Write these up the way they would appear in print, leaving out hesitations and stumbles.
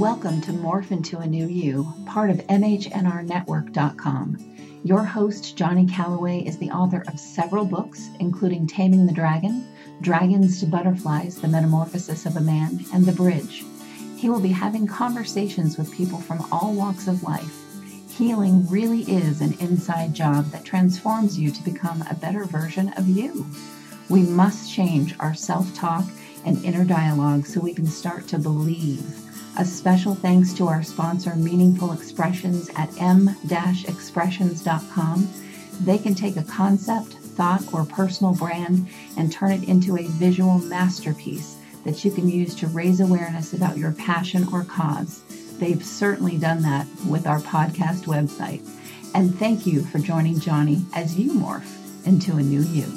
Welcome to Morph Into a New You, part of MHNRnetwork.com. Your host, Johnny Calloway, is the author of several books, including Taming the Dragon, Dragons to Butterflies, The Metamorphosis of a Man, and The Bridge. He will be having conversations with people from all walks of life. Healing really is an inside job that transforms you to become a better version of you. We must change our self-talk and inner dialogue so we can start to believe. A special thanks to our sponsor, Meaningful Expressions at m-expressions.com. They can take a concept, thought, or personal brand and turn it into a visual masterpiece that you can use to raise awareness about your passion or cause. They've certainly done that with our podcast website. And thank you for joining Johnny as you morph into a new you.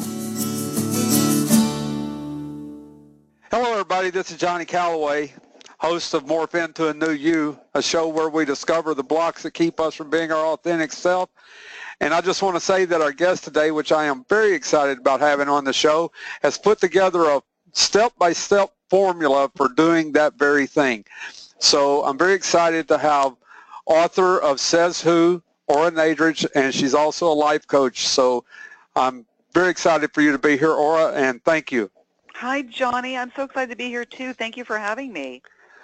Hello, everybody. This is Johnny Calloway, host of Morph Into a New You, a show where we discover the blocks that keep us from being our authentic self. And I just want to say that our guest today, which I am very excited about having on the show, has put together a step-by-step formula for doing that very thing. So I'm very excited to have author of Says Who, Ora Nadrich, and she's also a life coach. So I'm very excited for you to be here, Ora, and thank you. Hi, Johnny. I'm so excited to be here, too. Thank you for having me.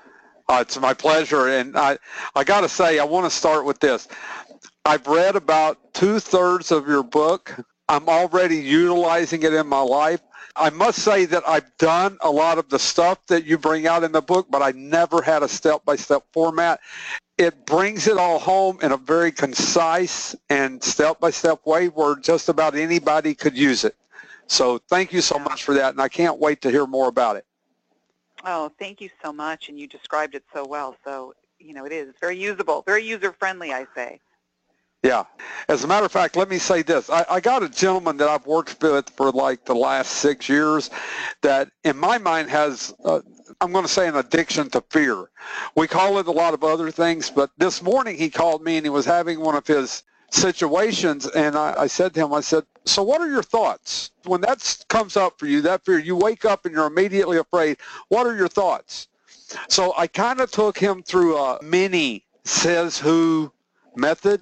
It's my pleasure, and I got to say, I want to start with this. I've read about 2/3 of your book. I'm already utilizing it in my life. I must say that I've done a lot of the stuff that you bring out in the book, but I never had a step-by-step format. It brings it all home in a very concise and step-by-step way where just about anybody could use it. So thank you so much for that, and I can't wait to hear more about it. Oh, thank you so much, and you described it so well. So, it is very usable, very user-friendly, I say. Yeah. As a matter of fact, let me say this. I got a gentleman that I've worked with for like the last 6 years that in my mind has, I'm going to say, an addiction to fear. We call it a lot of other things, but this morning he called me and he was having one of his situations, and I said to him, I said, so what are your thoughts? When that comes up for you, that fear, you wake up and you're immediately afraid. What are your thoughts? So I kind of took him through a mini Says Who method.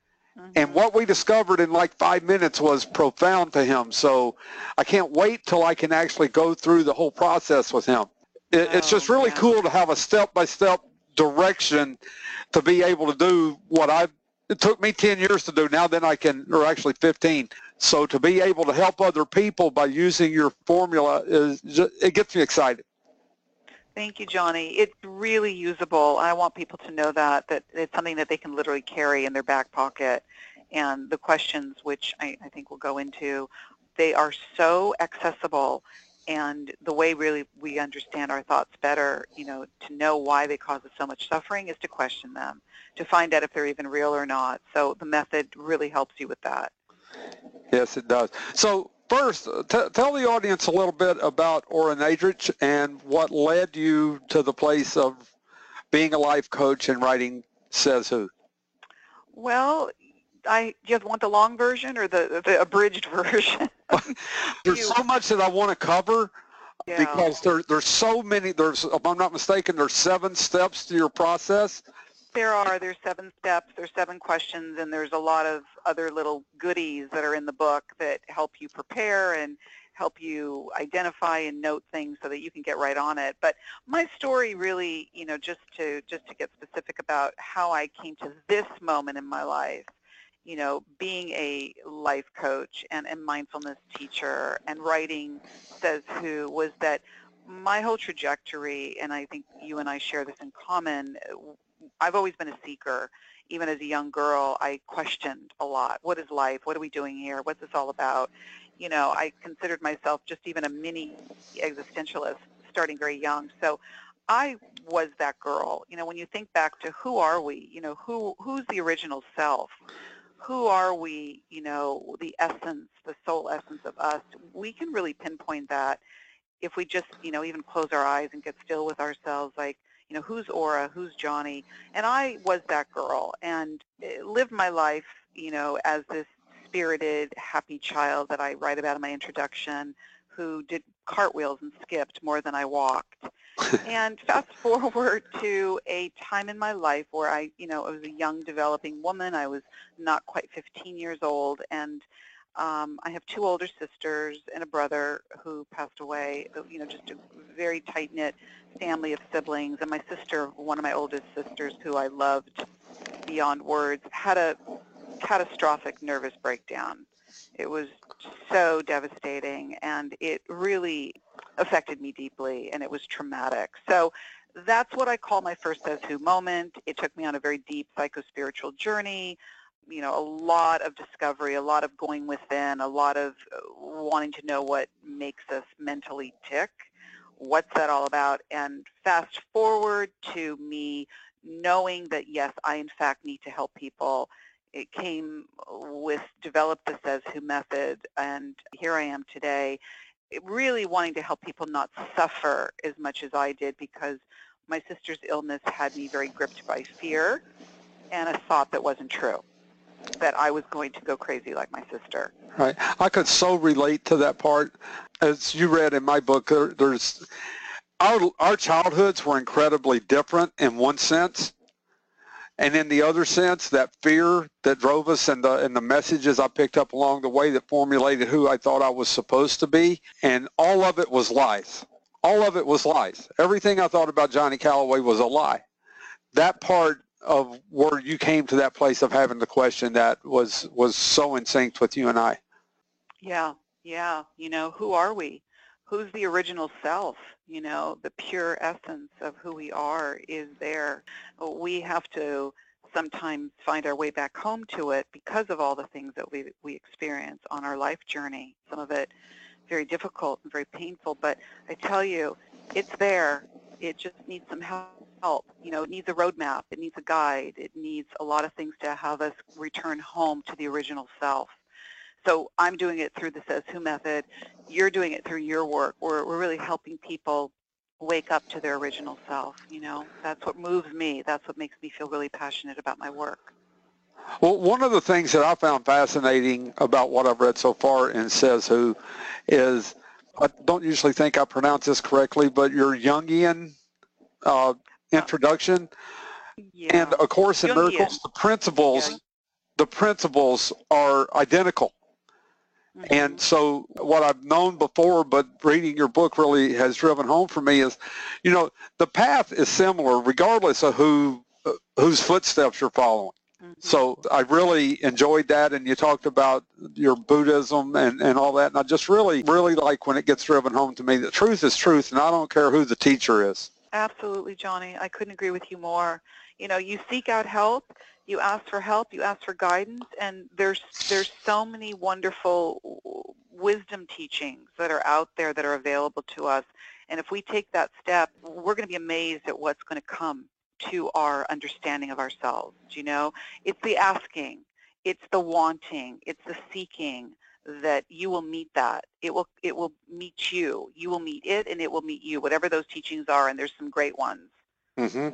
And what we discovered in like 5 minutes was profound to him. So I can't wait till I can actually go through the whole process with him. It's just really cool to have a step-by-step direction to be able to do what it took me 10 years to do. Now then I can, or actually 15. So to be able to help other people by using your formula, it gets me excited. Thank you, Johnny. It's really usable. I want people to know that it's something that they can literally carry in their back pocket. And the questions, which I think we'll go into, they are so accessible. And the way really we understand our thoughts better, to know why they cause us so much suffering is to question them, to find out if they're even real or not. So the method really helps you with that. Yes, it does. So first, tell the audience a little bit about Ora Nadrich and what led you to the place of being a life coach and writing Says Who. Well, do you want the long version or the abridged version? There's so much that I want to cover because there's so many. If I'm not mistaken, there's 7 steps to your process. There's 7 steps, there's 7 questions, and there's a lot of other little goodies that are in the book that help you prepare and help you identify and note things so that you can get right on it. But my story really, just to get specific about how I came to this moment in my life, being a life coach and a mindfulness teacher and writing Says Who, was that my whole trajectory, and I think you and I share this in common, I've always been a seeker. Even as a young girl, I questioned a lot. What is life? What are we doing here? What's this all about? I considered myself just even a mini existentialist starting very young. So I was that girl. When you think back to who are we, who's the original self? Who are we, the essence, the soul essence of us? We can really pinpoint that if we just, even close our eyes and get still with ourselves, like, who's Ora, who's Johnny? And I was that girl and lived my life, as this spirited, happy child that I write about in my introduction, who did cartwheels and skipped more than I walked. And fast forward to a time in my life where I was a young developing woman. I was not quite 15 years old, and I have two older sisters and a brother who passed away, just a very tight-knit family of siblings. And my sister, one of my oldest sisters, who I loved beyond words, had a catastrophic nervous breakdown. It was so devastating, and it really affected me deeply, and it was traumatic. So that's what I call my first Says Who moment. It took me on a very deep psycho-spiritual journey, a lot of discovery, a lot of going within, a lot of wanting to know what makes us mentally tick. What's that all about? And fast forward to me knowing that, yes, I in fact need to help people. It came with develop the Says Who method, and here I am today, really wanting to help people not suffer as much as I did, because my sister's illness had me very gripped by fear and a thought that wasn't true, that I was going to go crazy like my sister. Right. I could so relate to that part. As you read in my book, there's our childhoods were incredibly different in one sense. And in the other sense, that fear that drove us and the messages I picked up along the way that formulated who I thought I was supposed to be, and all of it was lies. All of it was lies. Everything I thought about Johnny Callaway was a lie. That part of where you came to that place of having the question, that was so in sync with you and I. Yeah. Who are we? Who's the original self? The pure essence of who we are is there. We have to sometimes find our way back home to it because of all the things that we experience on our life journey. Some of it very difficult and very painful, but I tell you, it's there. It just needs some help. It needs a roadmap. It needs a guide. It needs a lot of things to have us return home to the original self. So I'm doing it through the Says Who method. You're doing it through your work. We're really helping people wake up to their original self. That's what moves me. That's what makes me feel really passionate about my work. Well, one of the things that I found fascinating about what I've read so far in Says Who is, I don't usually think I pronounce this correctly, but your Jungian introduction, and A Course in Miracles, the principles are identical. Mm-hmm. And so what I've known before, but reading your book really has driven home for me is, the path is similar regardless of whose footsteps you're following. Mm-hmm. So I really enjoyed that, and you talked about your Buddhism and all that, and I just really, really like when it gets driven home to me that truth is truth, and I don't care who the teacher is. Absolutely, Johnny. I couldn't agree with you more. You seek out help, you ask for help, you ask for guidance, and there's so many wonderful wisdom teachings that are out there that are available to us. And if we take that step, we're going to be amazed at what's going to come to our understanding of ourselves. It's the asking, it's the wanting, it's the seeking that you will meet that. It will meet you. You will meet it, and it will meet you, whatever those teachings are, and there's some great ones. Mm-hmm.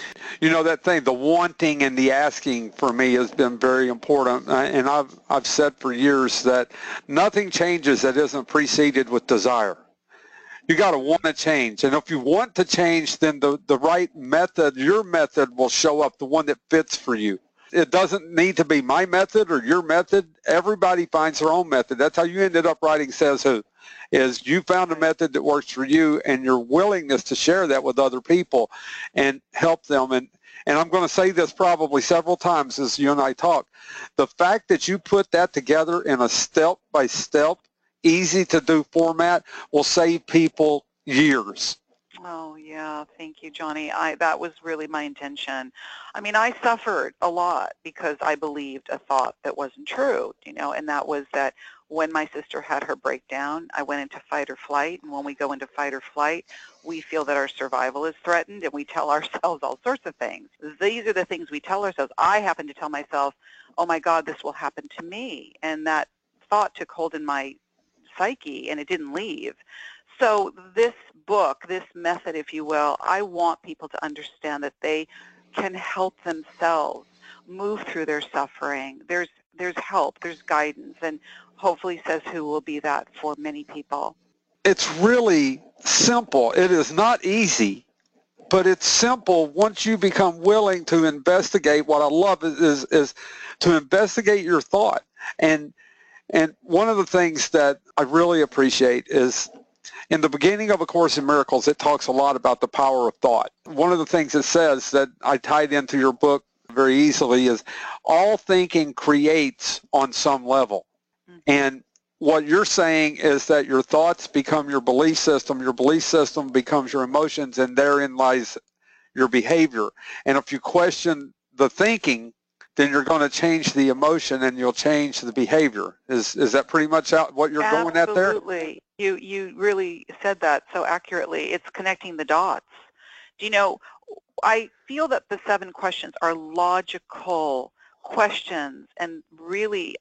That thing, the wanting and the asking for me has been very important. And I've said for years that nothing changes that isn't preceded with desire. You got to want to change. And if you want to change, then the right method, your method will show up, the one that fits for you. It doesn't need to be my method or your method. Everybody finds their own method. That's how you ended up writing Says Who, is you found a method that works for you, and your willingness to share that with other people and help them. And I'm going to say this probably several times as you and I talk. The fact that you put that together in a step-by-step, easy-to-do format will save people years. Oh, yeah. Thank you, Johnny. That was really my intention. I suffered a lot because I believed a thought that wasn't true, and that was that when my sister had her breakdown, I went into fight or flight, and when we go into fight or flight, we feel that our survival is threatened, and we tell ourselves all sorts of things. These are the things we tell ourselves. I happen to tell myself, oh, my God, this will happen to me, and that thought took hold in my psyche, and it didn't leave. So this book, this method, if you will, I want people to understand that they can help themselves move through their suffering. There's help, there's guidance, and hopefully Says Who will be that for many people. it's really simple. It is not easy, but it's simple once you become willing to investigate. What I love is to investigate your thought. And one of the things that I really appreciate is in the beginning of A Course in Miracles, it talks a lot about the power of thought. One of the things it says that I tied into your book very easily is all thinking creates on some level. And what you're saying is that your thoughts become your belief system becomes your emotions, and therein lies your behavior. And if you question the thinking, then you're going to change the emotion and you'll change the behavior. Is that pretty much what you're going at there? Absolutely. You really said that so accurately. It's connecting the dots. Do you know, I feel that the 7 questions are logical questions and really,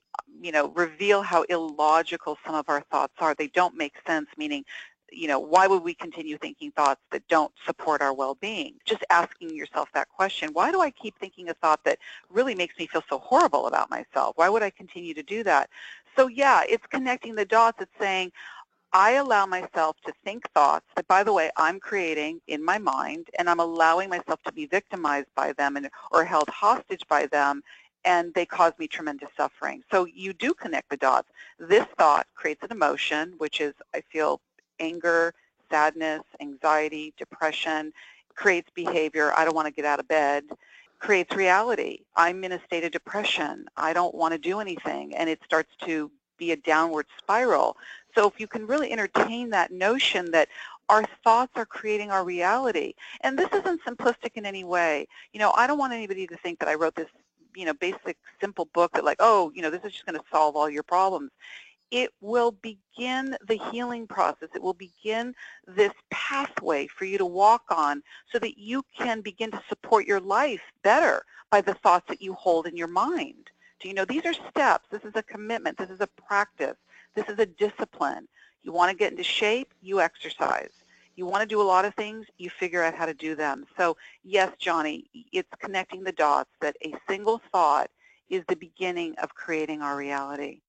reveal how illogical some of our thoughts are. They don't make sense, meaning, why would we continue thinking thoughts that don't support our well-being? Just asking yourself that question, why do I keep thinking a thought that really makes me feel so horrible about myself? Why would I continue to do that? So yeah, it's connecting the dots. It's saying, I allow myself to think thoughts that, by the way, I'm creating in my mind, and I'm allowing myself to be victimized by them or held hostage by them, and they cause me tremendous suffering. So you do connect the dots. This thought creates an emotion, which is, I feel, anger, sadness, anxiety, depression, creates behavior. I don't want to get out of bed. Creates reality. I'm in a state of depression. I don't want to do anything. And it starts to be a downward spiral. So if you can really entertain that notion that our thoughts are creating our reality, and this isn't simplistic in any way. I don't want anybody to think that I wrote this, basic, simple book that this is just going to solve all your problems. It will begin the healing process. It will begin this pathway for you to walk on so that you can begin to support your life better by the thoughts that you hold in your mind. These are steps. This is a commitment. This is a practice. This is a discipline. You want to get into shape, you exercise. You want to do a lot of things, you figure out how to do them. So yes, Johnny, it's connecting the dots that a single thought is the beginning of creating our reality.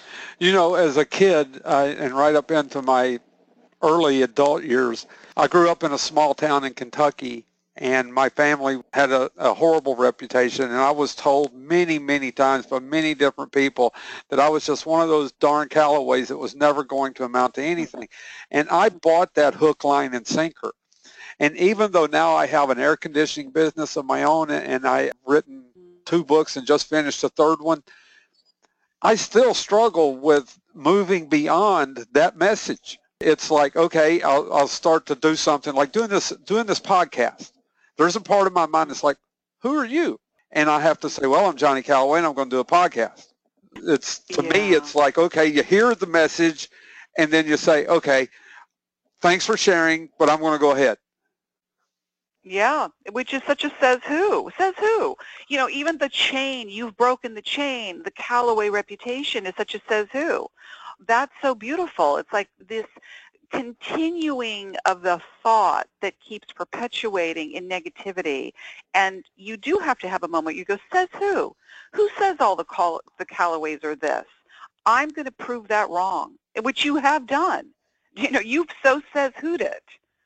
As a kid and right up into my early adult years, I grew up in a small town in Kentucky, and my family had a horrible reputation, and I was told many, many times by many different people that I was just one of those darn Callaways that was never going to amount to anything. And I bought that hook, line, and sinker. And even though now I have an air conditioning business of my own, and I've written 2 books and just finished a 3rd one, I still struggle with moving beyond that message. It's like, okay, I'll start to do something like doing this podcast. There's a part of my mind that's like, who are you? And I have to say, well, I'm Johnny Callaway, and I'm going to do a podcast. To me, it's like, okay, you hear the message, and then you say, okay, thanks for sharing, but I'm going to go ahead. Yeah, which is such a says who. Says who? Even the chain, you've broken the chain, the Callaway reputation is such a says who. That's so beautiful. It's like this continuing of the thought that keeps perpetuating in negativity. And you do have to have a moment. You go, says who? Who says all the Callaways are this? I'm going to prove that wrong, which you have done. You've so says who'd it.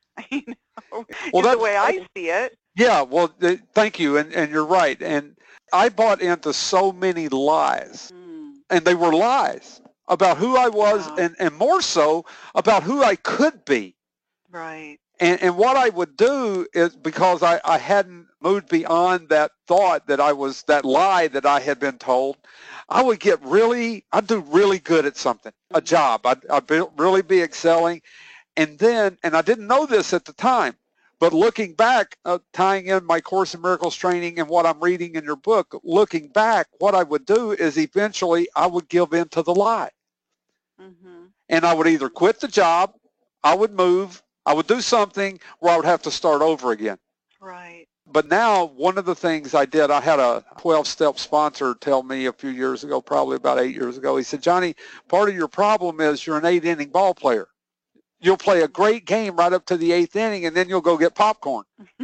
Well, that's the way I see it. Yeah, well, thank you, and you're right. And I bought into so many lies, and they were lies about who I was, and more so about who I could be. Right. And what I would do is, because I hadn't moved beyond that thought that I was, that lie that I had been told, I would I'd do really good at something, a job. I'd really be excelling. And I didn't know this at the time, but looking back, tying in my Course in Miracles training and what I'm reading in your book, looking back, what I would do is eventually I would give in to the lie. Mm-hmm. And I would either quit the job, I would move, I would do something where I would have to start over again. Right. But now, one of the things I did, I had a 12-step sponsor tell me a few years ago, probably about 8 years ago, he said, Johnny, part of your problem is you're an 8-inning ball player. You'll play a great game right up to the 8th inning, and then you'll go get popcorn.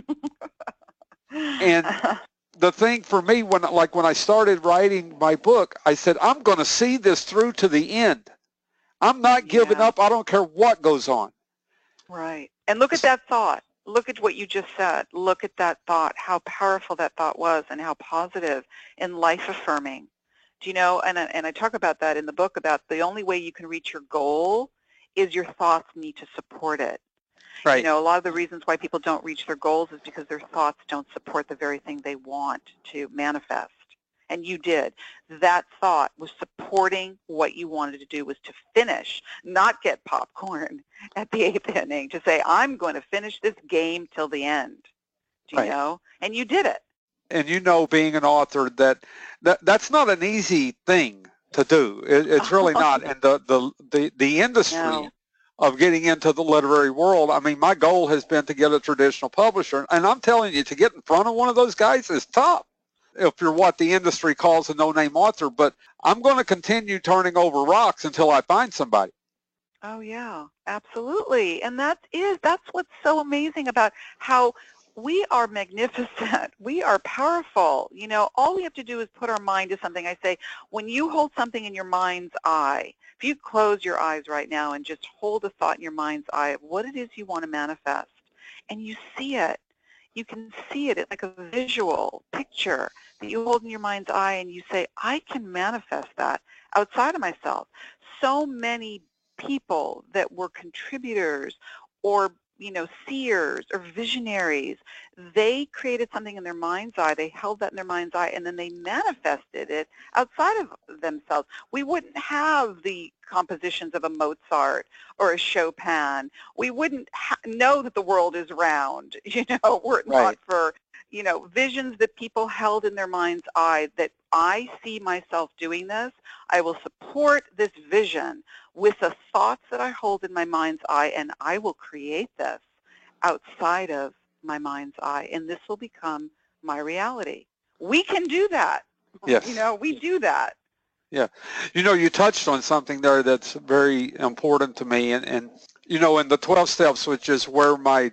And the thing for me, when I started writing my book, I said, I'm going to see this through to the end. I'm not giving Yeah. up. I don't care what goes on. Right. And look at that thought. Look at what you just said. Look at that thought, how powerful that thought was and how positive and life-affirming. Do you know, and I talk about that in the book, about the only way you can reach your goal is your thoughts need to support it. You Right. know, a lot of the reasons why people don't reach their goals is because their thoughts don't support the very thing they want to manifest. And you did. That thought was supporting what you wanted to do, was to finish, not get popcorn at the 8th inning, to say, I'm going to finish this game till the end. Do you Right. know? And you did it. And you know, being an author, that's not an easy thing to do. It's really not. And the industry No. of getting into the literary world, I mean, my goal has been to get a traditional publisher. And I'm telling you, to get in front of one of those guys is tough if you're what the industry calls a no-name author. But I'm going to continue turning over rocks until I find somebody. Oh, yeah, absolutely. And that's what's so amazing about how we are magnificent. We are powerful. You know, all we have to do is put our mind to something. I say, when you hold something in your mind's eye, if you close your eyes right now and just hold a thought in your mind's eye of what it is you want to manifest, and you see it, you can see it. It's like a visual picture that you hold in your mind's eye, and you say, I can manifest that outside of myself. So many people that were contributors or, you know, seers or visionaries, they created something in their mind's eye, they held that in their mind's eye, and then they manifested it outside of themselves. We wouldn't have the compositions of a Mozart or a Chopin. We wouldn't know that the world is round, you know, were it not for, you know, visions that people held in their mind's eye, that I see myself doing this, I will support this vision with the thoughts that I hold in my mind's eye, and I will create this outside of my mind's eye, and this will become my reality. We can do that. Yes. You know, we do that. Yeah. You know, you touched on something there that's very important to me. And you know, in the 12 steps, which is where my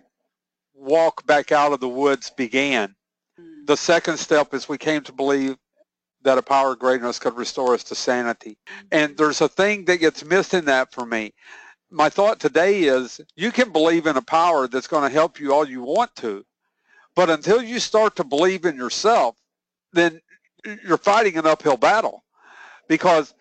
walk back out of the woods began, the second step is we came to believe that a power of greatness could restore us to sanity. And there's a thing that gets missed in that for me. My thought today is you can believe in a power that's going to help you all you want to, but until you start to believe in yourself, then you're fighting an uphill battle, because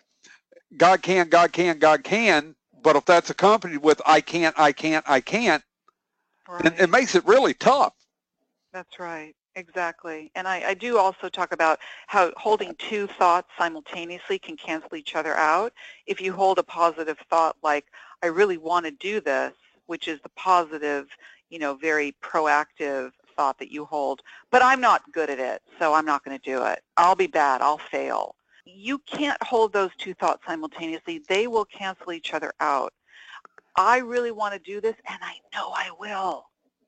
God can, God can, God can, but if that's accompanied with I can't, I can't, I can't, then it makes it really tough. That's right. Exactly. And I do also talk about how holding two thoughts simultaneously can cancel each other out. If you hold a positive thought like, I really want to do this, which is the positive, you know, very proactive thought that you hold, but I'm not good at it, so I'm not going to do it. I'll be bad. I'll fail. You can't hold those two thoughts simultaneously. They will cancel each other out. I really want to do this, and I know I will.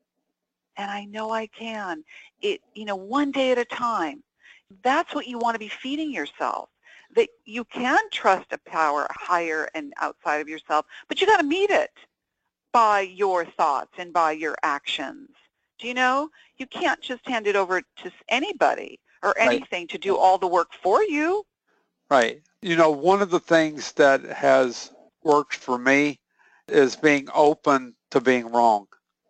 And I know I can. It, you know, one day at a time. That's what you want to be feeding yourself. That you can trust a power higher and outside of yourself, but you got to meet it by your thoughts and by your actions. Do you know? You can't just hand it over to anybody or anything to do all the work for you. Right. You know, one of the things that has worked for me is being open to being wrong.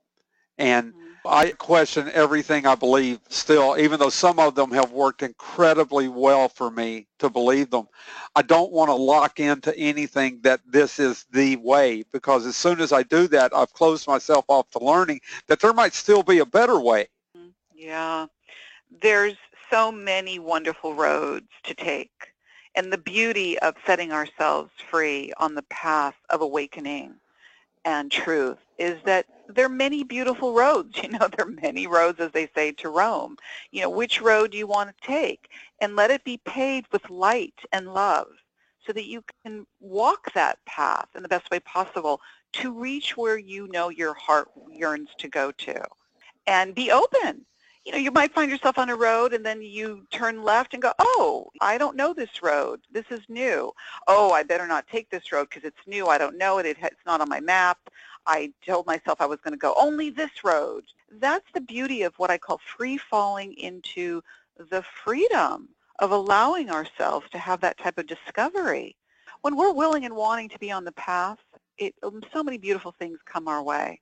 And I question everything I believe still, even though some of them have worked incredibly well for me to believe them. I don't want to lock into anything that this is the way, because as soon as I do that, I've closed myself off to learning that there might still be a better way. Yeah. There's so many wonderful roads to take. And the beauty of setting ourselves free on the path of awakening and truth is that there are many beautiful roads. You know, there are many roads, as they say, to Rome. You know, which road do you want to take? And let it be paved with light and love so that you can walk that path in the best way possible to reach where you know your heart yearns to go to. And be open. You know, you might find yourself on a road and then you turn left and go, oh, I don't know this road. This is new. Oh, I better not take this road because it's new. I don't know it. It's not on my map. I told myself I was going to go only this road. That's the beauty of what I call free falling into the freedom of allowing ourselves to have that type of discovery. when we're willing and wanting to be on the path, so many beautiful things come our way.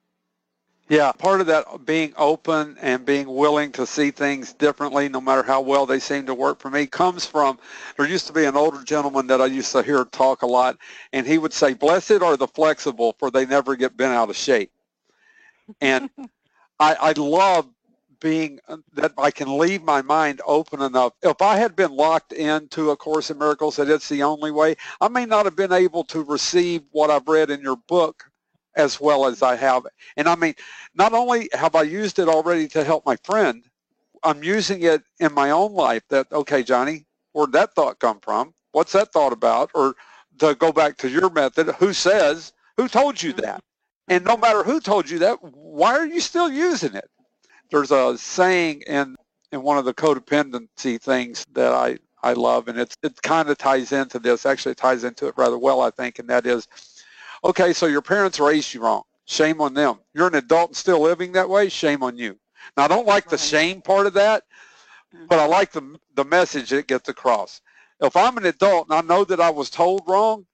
Yeah, part of that being open and being willing to see things differently, no matter how well they seem to work for me, comes from, there used to be an older gentleman that I used to hear talk a lot, and he would say, blessed are the flexible, for they never get bent out of shape. And I love being that I can leave my mind open enough. If I had been locked into A Course in Miracles, that it's the only way, I may not have been able to receive what I've read in your book as well as I have. And I mean, not only have I used it already to help my friend, I'm using it in my own life that, okay, Johnny, where'd that thought come from? What's that thought about? Or to go back to your method, who told you that? And no matter who told you that, why are you still using it? There's a saying in one of the codependency things that I love, and it kind of ties into this. Actually, it ties into it rather well, I think, and that is, okay, so your parents raised you wrong. Shame on them. You're an adult and still living that way. Shame on you. Now, I don't like the shame part of that, but I like the message it gets across. If I'm an adult and I know that I was told wrong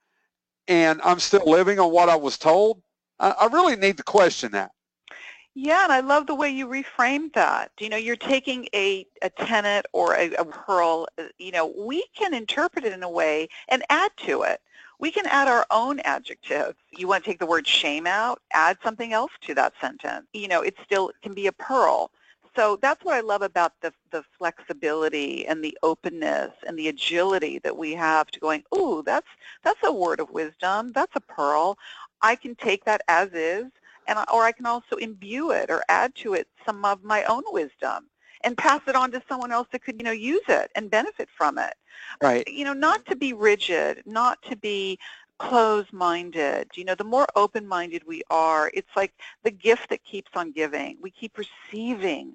and I'm still living on what I was told, I really need to question that. Yeah, and I love the way you reframed that. You know, you're taking a tenet or a pearl, you know, we can interpret it in a way and add to it. We can add our own adjectives. You want to take the word shame out, add something else to that sentence. You know, it still can be a pearl. So that's what I love about the flexibility and the openness and the agility that we have to going, ooh, that's a word of wisdom. That's a pearl. I can take that as is, or I can also imbue it or add to it some of my own wisdom and pass it on to someone else that could, you know, use it and benefit from it. Right. You know, not to be rigid, not to be closed-minded. You know, the more open-minded we are, it's like the gift that keeps on giving. We keep receiving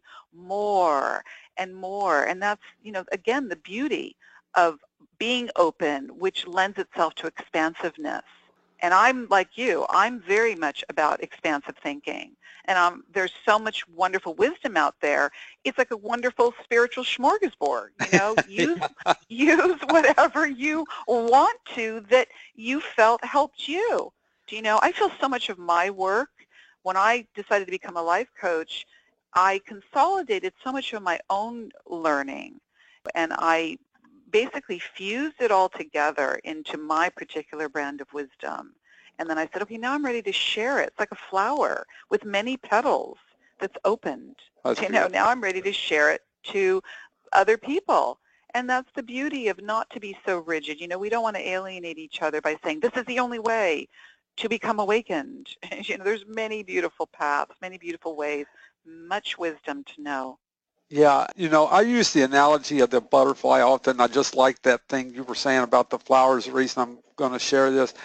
more and more. And that's, you know, again, the beauty of being open, which lends itself to expansiveness. And I'm like you, I'm very much about expansive thinking. And there's so much wonderful wisdom out there. It's like a wonderful spiritual smorgasbord. You know, use whatever you want to that you felt helped you. Do you know, I feel so much of my work, when I decided to become a life coach, I consolidated so much of my own learning, and I basically fused it all together into my particular brand of wisdom. And then I said, okay, now I'm ready to share it. It's like a flower with many petals that's opened. You know, now I'm ready to share it to other people. And that's the beauty of not to be so rigid. You know, we don't want to alienate each other by saying, this is the only way to become awakened. You know, there's many beautiful paths, many beautiful ways, much wisdom to know. Yeah, you know, I use the analogy of the butterfly often. I just like that thing you were saying about the flowers. The reason I'm going to share this,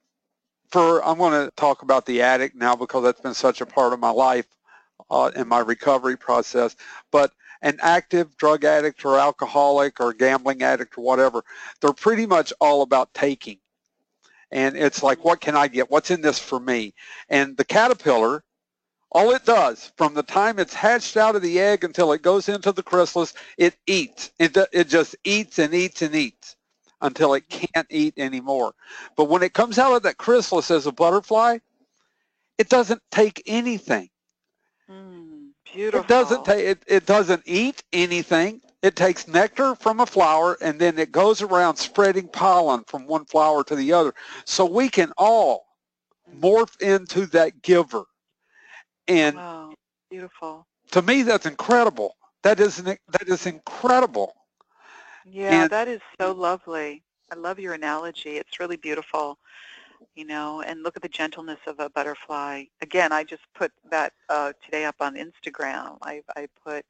I'm going to talk about the addict now because that's been such a part of my life in my recovery process. But an active drug addict or alcoholic or gambling addict or whatever, they're pretty much all about taking. And it's like, what can I get? What's in this for me? And the caterpillar, all it does from the time it's hatched out of the egg until it goes into the chrysalis, it eats. It just eats and eats and eats until it can't eat anymore. But when it comes out of that chrysalis as a butterfly, it doesn't take anything. Beautiful. It doesn't eat anything. It takes nectar from a flower, and then it goes around spreading pollen from one flower to the other. So we can all morph into that giver. And wow, beautiful. To me, that's incredible. That is incredible. Yeah, that is so lovely. I love your analogy. It's really beautiful, you know, and look at the gentleness of a butterfly. Again, I just put that today up on Instagram. I put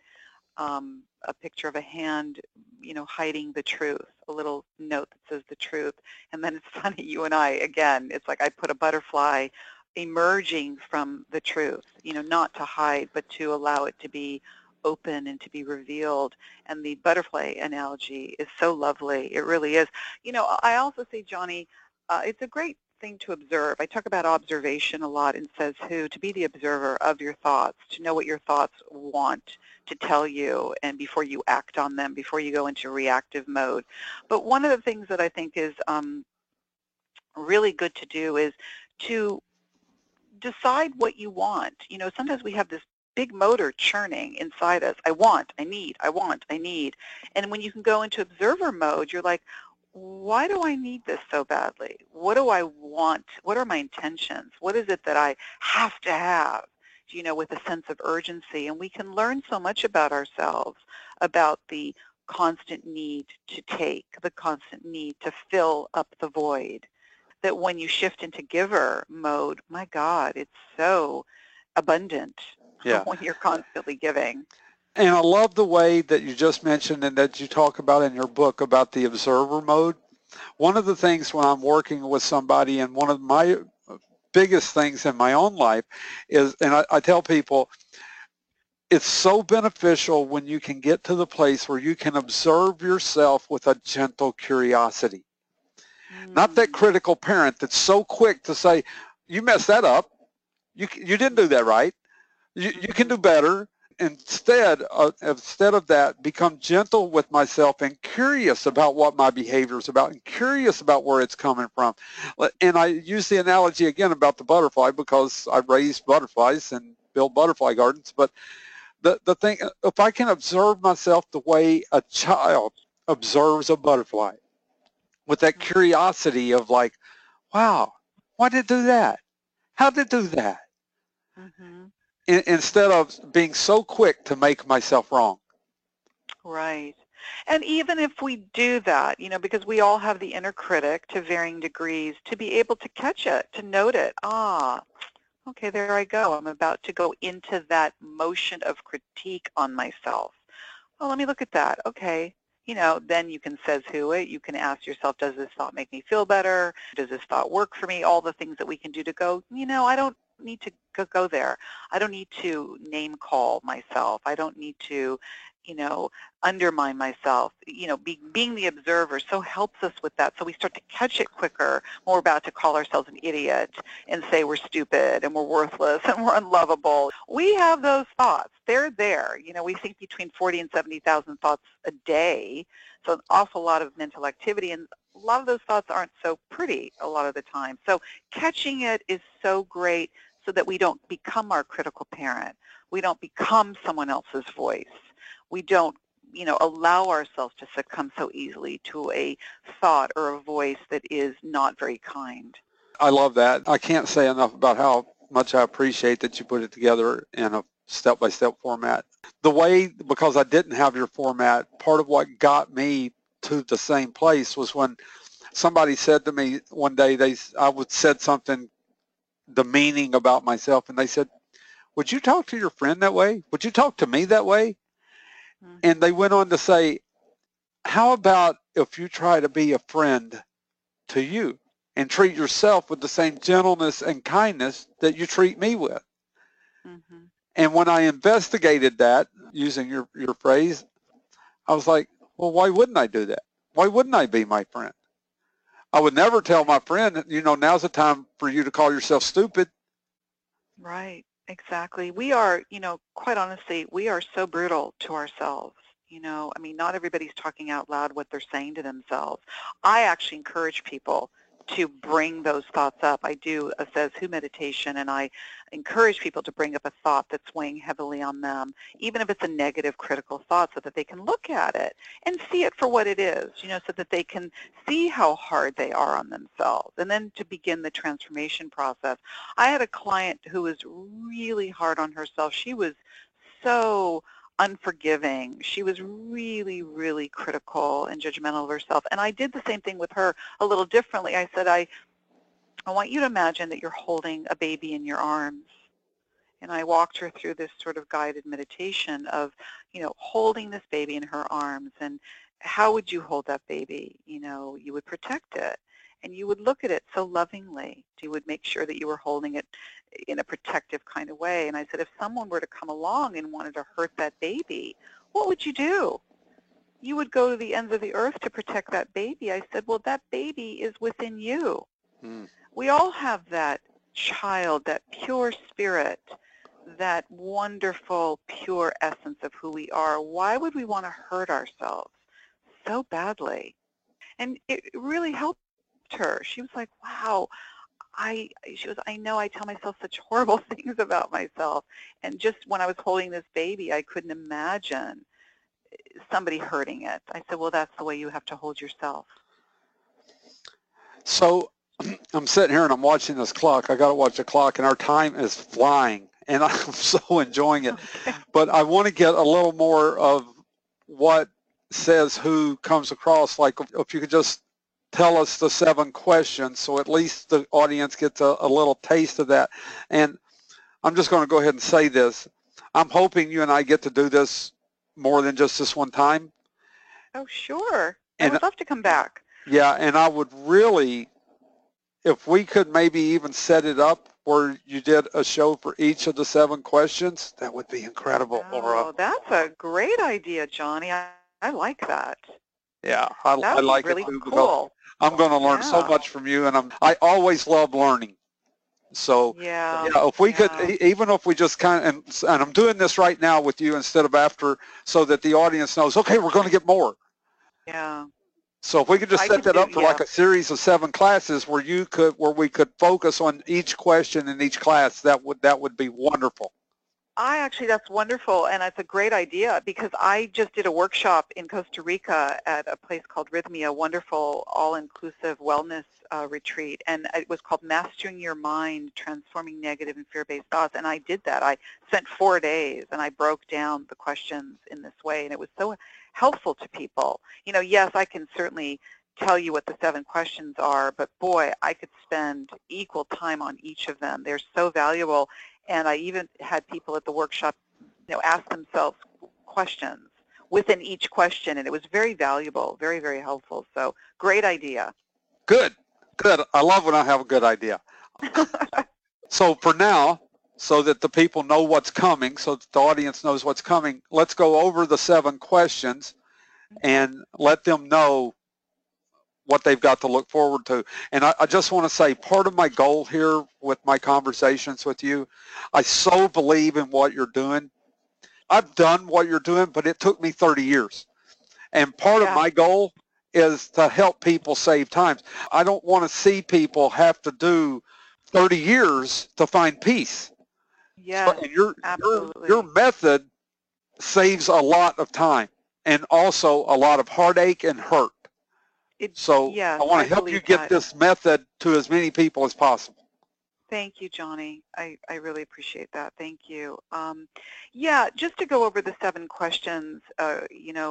a picture of a hand, you know, hiding the truth, a little note that says the truth. And then it's funny, you and I, again, it's like I put a butterfly emerging from the truth, you know, not to hide, but to allow it to be open and to be revealed. And the butterfly analogy is so lovely. It really is. You know, I also say, Johnny, it's a great thing to observe. I talk about observation a lot in Says Who, to be the observer of your thoughts, to know what your thoughts want to tell you, and before you act on them, before you go into reactive mode. But one of the things that I think is really good to do is to decide what you want. You know, sometimes we have this big motor churning inside us. I want, I need, I want, I need. And when you can go into observer mode, you're like, why do I need this so badly? What do I want? What are my intentions? What is it that I have to have? You know, with a sense of urgency. And we can learn so much about ourselves, about the constant need to take, the constant need to fill up the void, that when you shift into giver mode, my God, it's so abundant Yeah. when you're constantly giving. And I love the way that you just mentioned and that you talk about in your book about the observer mode. One of the things when I'm working with somebody, and one of my biggest things in my own life is, and I tell people, it's so beneficial when you can get to the place where you can observe yourself with a gentle curiosity. Not that critical parent that's so quick to say, you messed that up. You didn't do that right. You can do better. Instead of that, become gentle with myself and curious about what my behavior is about and curious about where it's coming from. And I use the analogy again about the butterfly because I raised butterflies and built butterfly gardens. But the thing, if I can observe myself the way a child observes a butterfly, with that curiosity of like, wow, why did it do that? How did it do that? Instead of being so quick to make myself wrong. Right. And even if we do that, you know, because we all have the inner critic to varying degrees, to be able to catch it, to note it, okay, there I go. I'm about to go into that motion of critique on myself. Oh, let me look at that. Okay. You know, then you can says-who it. You can ask yourself, does this thought make me feel better? Does this thought work for me? All the things that we can do to go, you know, I don't need to go there. I don't need to name call myself. I don't need to, you know, undermine myself. You know, being the observer so helps us with that. So we start to catch it quicker when we're about to call ourselves an idiot and say we're stupid and we're worthless and we're unlovable. We have those thoughts. They're there. You know, we think between 40 and 70,000 thoughts a day. So an awful lot of mental activity, and a lot of those thoughts aren't so pretty a lot of the time. So catching it is so great so that we don't become our critical parent. We don't become someone else's voice. We don't, you know, allow ourselves to succumb so easily to a thought or a voice that is not very kind. I love that. I can't say enough about how much I appreciate that you put it together in a step-by-step format. The way, because I didn't have your format, part of what got me to the same place was when somebody said to me one day, I would said something demeaning about myself, and they said, would you talk to your friend that way? Would you talk to me that way? And they went on to say, how about if you try to be a friend to you and treat yourself with the same gentleness and kindness that you treat me with? And when I investigated that, using your phrase, I was like, well, why wouldn't I do that? Why wouldn't I be my friend? I would never tell my friend, you know, now's the time for you to call yourself stupid. Right, exactly. We are, you know, quite honestly, we are so brutal to ourselves. You know, I mean, not everybody's talking out loud what they're saying to themselves. I actually encourage people to bring those thoughts up. I do a says-who meditation, and I encourage people to bring up a thought that's weighing heavily on them, even if it's a negative, critical thought, so that they can look at it and see it for what it is, you know, so that they can see how hard they are on themselves, and then to begin the transformation process. I had a client who was really hard on herself. She was so unforgiving. She was really, really critical and judgmental of herself. And I did the same thing with her a little differently. I said, I want you to imagine that you're holding a baby in your arms. And I walked her through this sort of guided meditation of, you know, holding this baby in her arms. And how would you hold that baby? You know, you would protect it. And you would look at it so lovingly. You would make sure that you were holding it in a protective kind of way. And I said, if someone were to come along and wanted to hurt that baby, what would you do? You would go to the ends of the earth to protect that baby. I said, well, that baby is within you. We all have that child, that pure spirit, that wonderful, pure essence of who we are. Why would we want to hurt ourselves so badly? And it really helped helped her. She was like, wow, she goes, I know I tell myself such horrible things about myself. And just when I was holding this baby, I couldn't imagine somebody hurting it. I said, well, that's the way you have to hold yourself. So I'm sitting here and I'm watching this clock. I got to watch the clock, and our time is flying, and I'm so enjoying it. Okay. But I want to get a little more of what Says Who comes across. Like if you could just tell us the 7 questions, so at least the audience gets a little taste of that. And I'm just going to go ahead and say this. I'm hoping you and I get to do this more than just this one time. Oh, sure. I And would love to come back. yeah, and I would really, if we could maybe even set it up where you did a show for each of the 7 questions, that would be incredible, Laura. Oh, that's a great idea, Johnny. I like that. Yeah, I That would like be really it too, because cool. I'm going to learn so Yeah. much from you, and I always love learning. So Yeah. if we could, Yeah. even if we just kind of, and I'm doing this right now with you instead of after, so that the audience knows, okay, we're going to get more. Yeah. So if we could just set that up for like a series of 7 classes where we could focus on each question in each class, that would be wonderful. That's wonderful, and it's a great idea, because I just did a workshop in Costa Rica at a place called Rhythmia, a wonderful all-inclusive wellness retreat, and it was called Mastering Your Mind, Transforming Negative and Fear-Based Thoughts, and I did that. I spent 4 days, and I broke down the questions in this way, and it was so helpful to people. You know, yes, I can certainly tell you what the 7 questions are, but boy, I could spend equal time on each of them. They're so valuable. And I even had people at the workshop, ask themselves questions within each question, and it was very valuable, very, very helpful. So great idea. Good. I love when I have a good idea. So for now, so that the people know what's coming, so that the audience knows what's coming, let's go over the 7 questions and let them know what they've got to look forward to. And I just want to say, part of my goal here with my conversations with you, I so believe in what you're doing. I've done what you're doing, but it took me 30 years. And part of my goal is to help people save time. I don't want to see people have to do 30 years to find peace. Yes, So, absolutely. Your method saves a lot of time and also a lot of heartache and hurt. I want to help you get this method to as many people as possible. Thank you, Johnny. I really appreciate that. Thank you. Just to go over the 7 questions, as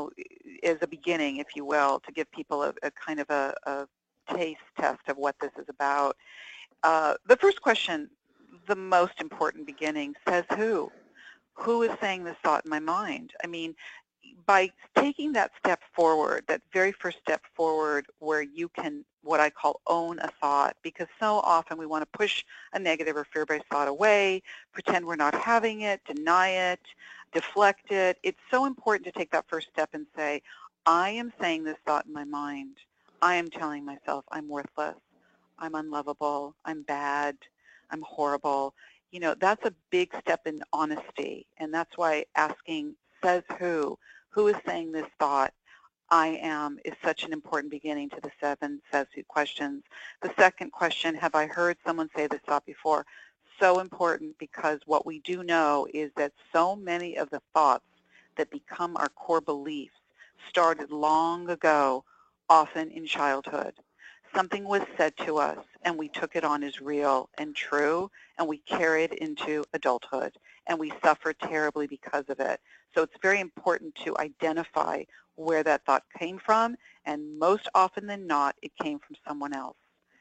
a beginning, if you will, to give people a kind of a taste test of what this is about. The first question, the most important beginning, says who? Who is saying this thought in my mind? I mean, by taking that step forward, that very first step forward where you can, what I call, own a thought, because so often we want to push a negative or fear-based thought away, pretend we're not having it, deny it, deflect it. It's so important to take that first step and say, I am saying this thought in my mind. I am telling myself I'm worthless, I'm unlovable, I'm bad, I'm horrible. That's a big step in honesty, and that's why asking, says who is saying this thought, I am, is such an important beginning to the 7 says who questions. The second question, have I heard someone say this thought before? So important, because what we do know is that so many of the thoughts that become our core beliefs started long ago, often in childhood. Something was said to us, and we took it on as real and true, and we carried it into adulthood, and we suffered terribly because of it. So it's very important to identify where that thought came from, and most often than not, it came from someone else.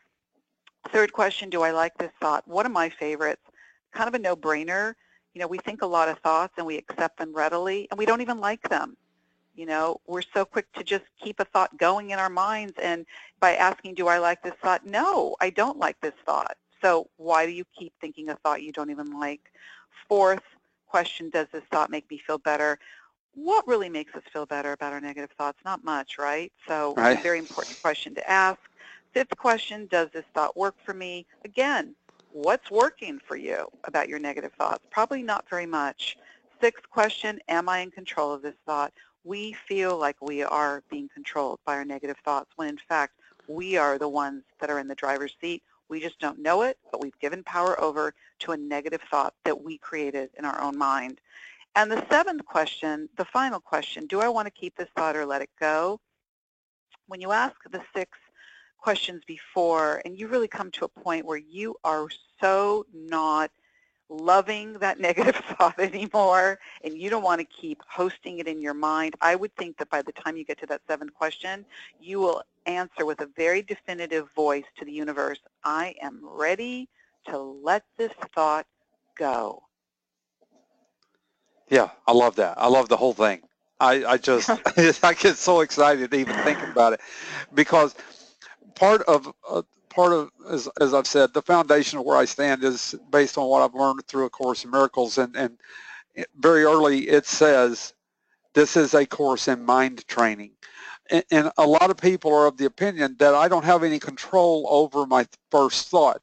Third question, do I like this thought? One of my favorites, kind of a no-brainer. We think a lot of thoughts, and we accept them readily, and we don't even like them. We're so quick to just keep a thought going in our minds, and by asking, do I like this thought? No, I don't like this thought. So why do you keep thinking a thought you don't even like? Fourth question, does this thought make me feel better? What really makes us feel better about our negative thoughts? Not much, right? So a very important question to ask. Fifth question, does this thought work for me? Again, what's working for you about your negative thoughts? Probably not very much. Sixth question, am I in control of this thought? We feel like we are being controlled by our negative thoughts when in fact We are the ones that are in the driver's seat. We just don't know it, but we've given power over to a negative thought that we created in our own mind. And the seventh question, the final question, do I want to keep this thought or let it go? When you ask the 6 questions before, and you really come to a point where you are so not loving that negative thought anymore, and you don't want to keep hosting it in your mind, I would think that by the time you get to that 7th question, you will answer with a very definitive voice to the universe, I am ready to let this thought go. Yeah, I love that. I love the whole thing. I just, I get so excited even thinking about it, because part of, as I've said, the foundation of where I stand is based on what I've learned through A Course in Miracles. And very early it says, this is a course in mind training. And a lot of people are of the opinion that I don't have any control over my first thought.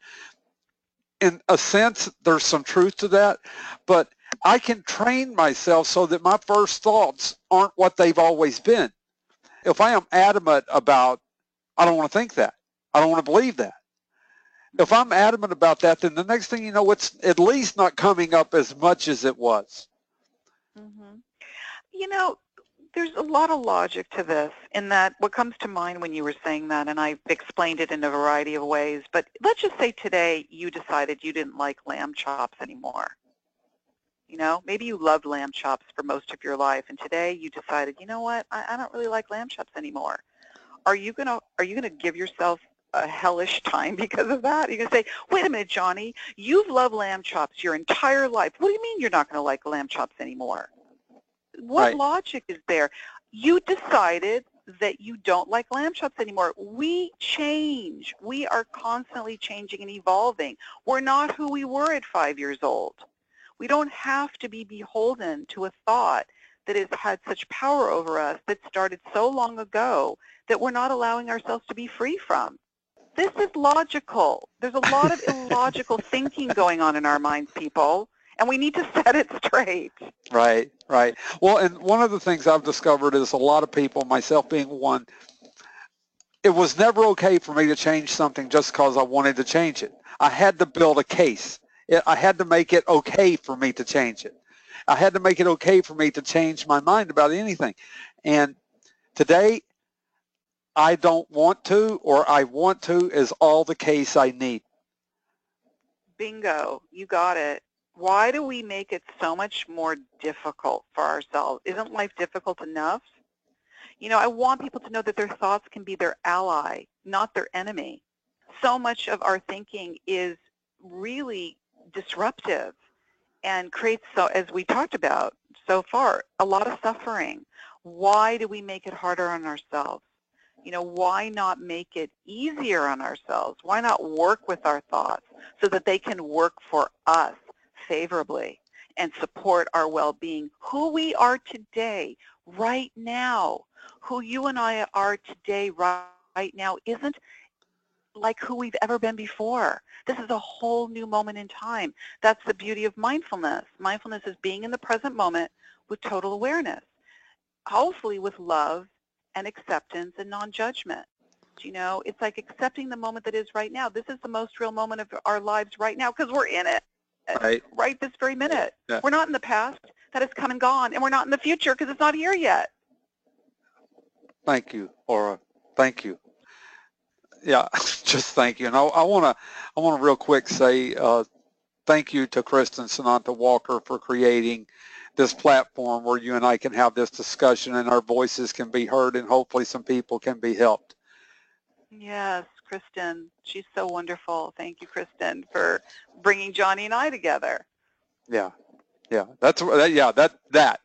In a sense, there's some truth to that, but I can train myself so that my first thoughts aren't what they've always been. If I am adamant about, I don't want to think that, I don't want to believe that. If I'm adamant about that, then the next thing you know, it's at least not coming up as much as it was. Mm-hmm. You know, there's a lot of logic to this in that what comes to mind when you were saying that, and I've explained it in a variety of ways, but let's just say today you decided you didn't like lamb chops anymore. You know, maybe you loved lamb chops for most of your life, and today you decided, you know what, I don't really like lamb chops anymore. Are you gonna give yourself a hellish time because of that? You're gonna say, wait a minute, Johnny, you've loved lamb chops your entire life. What do you mean you're not gonna like lamb chops anymore? What Right. logic is there? You decided that you don't like lamb chops anymore. We change. We are constantly changing and evolving. We're not who we were at 5 years old. We don't have to be beholden to a thought that has had such power over us that started so long ago that we're not allowing ourselves to be free from. This is logical. There's a lot of illogical thinking going on in our minds, people, and we need to set it straight. Right, right. Well, and one of the things I've discovered is a lot of people, myself being one, it was never okay for me to change something just because I wanted to change it. I had to build a case. I had to make it okay for me to change it. I had to make it okay for me to change my mind about anything. And today, I don't want to, or I want to is all the case I need. Bingo, you got it. Why do we make it so much more difficult for ourselves? Isn't life difficult enough? You know, I want people to know that their thoughts can be their ally, not their enemy. So much of our thinking is really disruptive and creates, so as we talked about so far, a lot of suffering. Why do we make it harder on ourselves? You know, why not make it easier on ourselves? Why not work with our thoughts so that they can work for us favorably and support our well-being? Who we are today, right now, who you and I are today, right now, isn't like who we've ever been before. This is a whole new moment in time. That's the beauty of mindfulness. Mindfulness is being in the present moment with total awareness, hopefully with love and acceptance and non-judgment. You know, it's like accepting the moment that is right now. This is the most real moment of our lives right now because we're in it right this very minute. Yeah. We're not in the past. That has come and gone, and we're not in the future because it's not here yet. Thank you, Aura. Thank you. Yeah, just thank you. And I want to real quick say thank you to Kristen Sananta Walker for creating this platform where you and I can have this discussion and our voices can be heard and hopefully some people can be helped. Yes, Kristen. She's so wonderful. Thank you, Kristen, for bringing Johnny and I together. Yeah. That's that.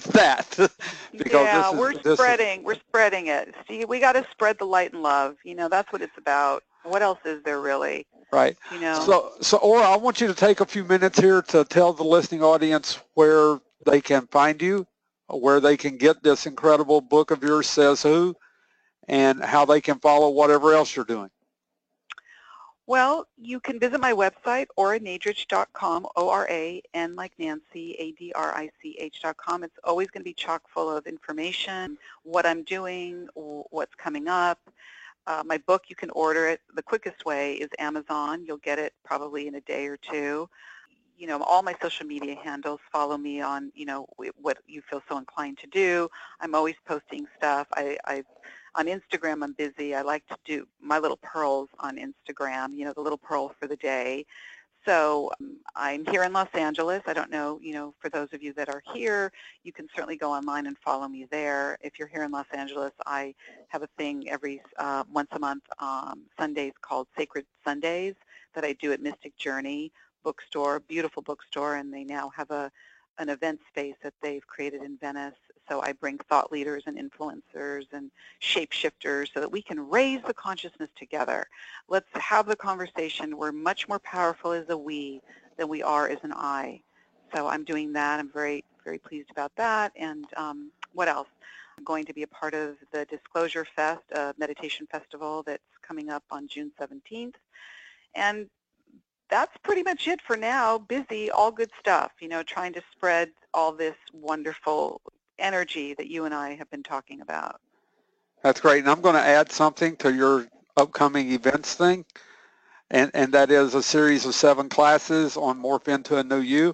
Because yeah, we're spreading it. See, we got to spread the light and love. You know, that's what it's about. What else is there really? Right. You know. So Aura, I want you to take a few minutes here to tell the listening audience where they can find you, where they can get this incredible book of yours, Says Who, and how they can follow whatever else you're doing. Well, you can visit my website, auranadrich.com, O-R-A-N like Nancy, A-D-R-I-C-H.com. It's always going to be chock full of information, what I'm doing, what's coming up. My book, you can order it. The quickest way is Amazon. You'll get it probably in a day or two. All my social media handles, follow me on, what you feel so inclined to do. I'm always posting stuff. On Instagram, I'm busy. I like to do my little pearls on Instagram, the little pearl for the day. So I'm here in Los Angeles. I don't know, for those of you that are here, you can certainly go online and follow me there. If you're here in Los Angeles, I have a thing every once a month, Sundays, called Sacred Sundays, that I do at Mystic Journey bookstore, beautiful bookstore, and they now have an event space that they've created in Venice. So I bring thought leaders and influencers and shapeshifters so that we can raise the consciousness together. Let's have the conversation. We're much more powerful as a we than we are as an I. So I'm doing that. I'm very, very pleased about that. And what else? I'm going to be a part of the Disclosure Fest, a meditation festival that's coming up on June 17th. And that's pretty much it for now. Busy, all good stuff, trying to spread all this wonderful energy that you and I have been talking about. That's great. And I'm going to add something to your upcoming events thing, and that is a series of 7 classes on Morph Into a New You.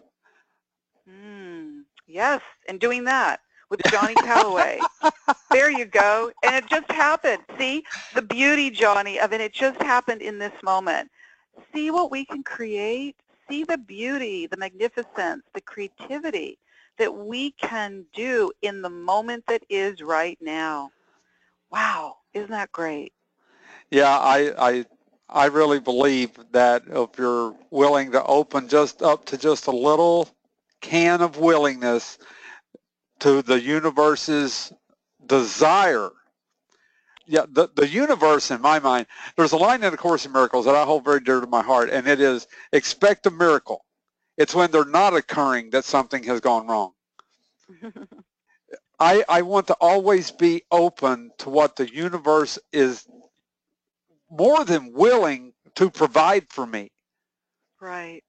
Yes, and doing that with Johnny Calloway. There you go. And it just happened. See, the beauty, Johnny, of it just happened in this moment. See what we can create. See the beauty, the magnificence, the creativity that we can do in the moment that is right now. Wow, isn't that great? Yeah, I really believe that if you're willing to open just up to just a little can of willingness to the universe's desire. Yeah, the universe, in my mind, there's a line in A Course in Miracles that I hold very dear to my heart, and it is, expect a miracle. It's when they're not occurring that something has gone wrong. I want to always be open to what the universe is more than willing to provide for me. Right.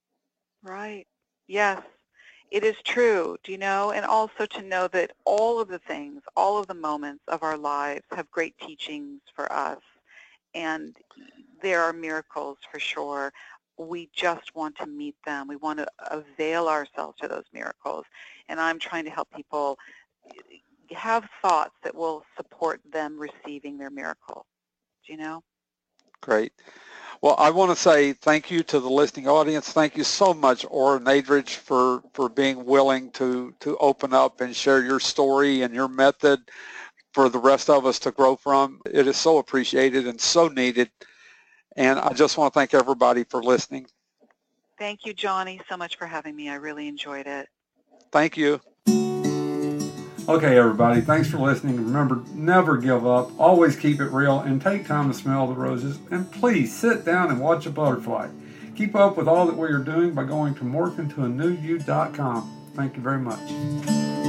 Yes, it is true, and also to know that all of the things, all of the moments of our lives have great teachings for us, and there are miracles for sure. We just want to meet them. We want to avail ourselves to those miracles, and I'm trying to help people have thoughts that will support them receiving their miracle, Great. Well, I want to say thank you to the listening audience. Thank you so much, Ora Nadrich, for being willing to open up and share your story and your method for the rest of us to grow from. It is so appreciated and so needed. And I just want to thank everybody for listening. Thank you, Johnny, so much for having me. I really enjoyed it. Thank you. Okay, everybody, thanks for listening. Remember, never give up, always keep it real, and take time to smell the roses. And please sit down and watch a butterfly. Keep up with all that we are doing by going to morphintoanewyou.com. Thank you very much.